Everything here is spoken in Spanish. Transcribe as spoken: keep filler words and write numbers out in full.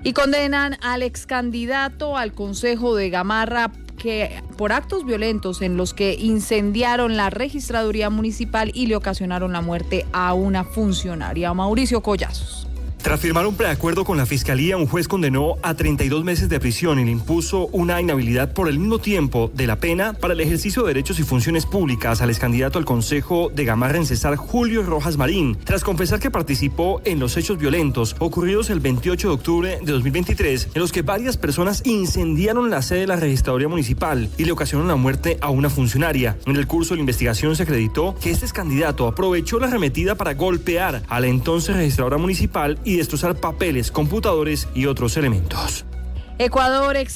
Y condenan al ex candidato al Consejo de Gamarra que por actos violentos en los que incendiaron la registraduría municipal y le ocasionaron la muerte a una funcionaria. Mauricio Collazos. Tras firmar un preacuerdo con la Fiscalía, un juez condenó a treinta y dos meses de prisión y le impuso una inhabilidad por el mismo tiempo de la pena para el ejercicio de derechos y funciones públicas al excandidato al Consejo de Gamarra en Cesar, Julio Rojas Marín, tras confesar que participó en los hechos violentos ocurridos el veintiocho de octubre de dos mil veintitrés, en los que varias personas incendiaron la sede de la registraduría municipal y le ocasionaron la muerte a una funcionaria. En el curso de la investigación se acreditó que este excandidato aprovechó la arremetida para golpear a la entonces registradora municipal y destrozar papeles, computadores y otros elementos. Ecuador exige